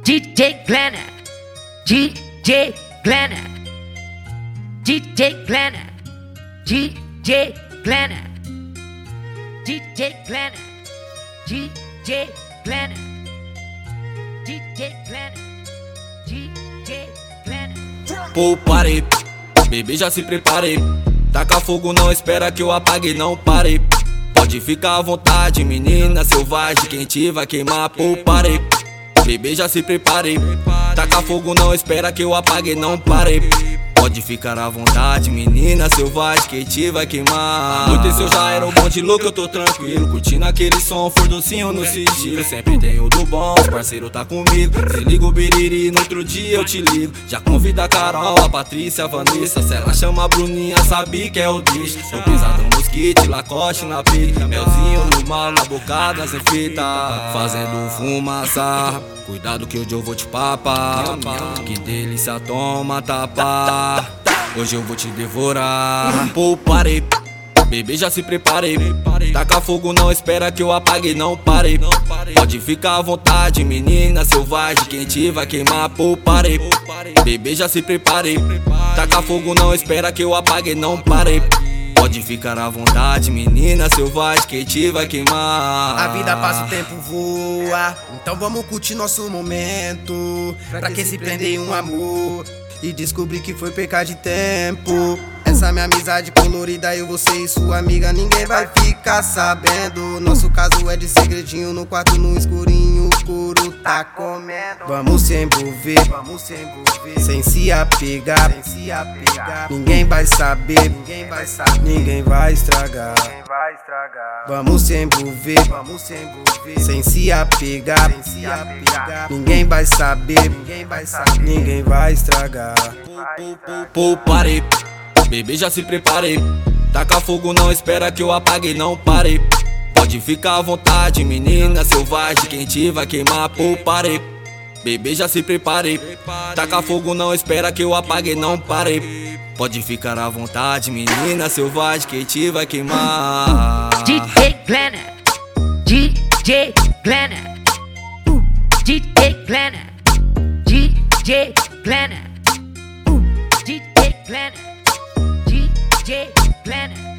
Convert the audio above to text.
DJ Glenna, DJ Glenna, DJ Glenna, DJ Glenna, DJ Glenna, DJ Glenna, DJ Glenna, DJ Glenna. Pô, parei, bebê já se prepare. Taca fogo, não espera que eu apague, não pare. Pode ficar à vontade, menina selvagem, quem te vai queimar. Pô, parei, bebê já se prepare. Taca fogo, não espera que eu apague, não pare. Pode ficar à vontade, menina selvagem, que te vai queimar. Anoiteceu, já era um monte louco, eu tô tranquilo, curtindo aquele som, furdocinho no sigilo. Sempre tenho do bom, os parceiro tá comigo. Se liga o biriri, no outro dia eu te ligo. Já convida a Carol, a Patrícia, a Vanessa. Se ela chama a Bruninha, sabe que é o bicho. Tô pesadão nos kits, Lacoste na pica, melzinho no mal, na bocada sem fita, fazendo fumaça. Cuidado que hoje eu vou te papar. Que delícia, toma tapa. Hoje eu vou te devorar. Pô, parei, bebê já se prepare. Taca fogo, não espera que eu apague, não pare. Pode ficar à vontade, menina selvagem, quem te vai queimar. Pô, parei, bebê já se prepare. Taca fogo, não espera que eu apague, não pare. Pode ficar à vontade, menina selvagem, que te vai queimar. A vida passa, o tempo voa, então vamos curtir nosso momento. Pra que se prender em um amor e descobrir que foi perca de tempo. Essa minha amizade colorida, eu, você e sua amiga, ninguém vai ficar sabendo. Nosso caso é de segredinho, no quarto, no escurinho, o couro tá comendo. Vamos se envolver, sem se apegar. Ninguém vai saber, ninguém vai estragar. Vamos se envolver, sem se apegar. Ninguém vai saber, ninguém vai estragar. Pô, parei, bebê já se prepare. Taca fogo, não espera que eu apague, não pare. Pode ficar à vontade, menina selvagem, quem te vai queimar. Pô, parei, bebê já se prepare. Taca fogo, não espera que eu apague, não pare. Pode ficar à vontade, menina selvagem, que te vai queimar. DJ Glenna, DJ Glenna, DJ Glenna, DJ Glenna, DJ Glenna, DJ Glenna.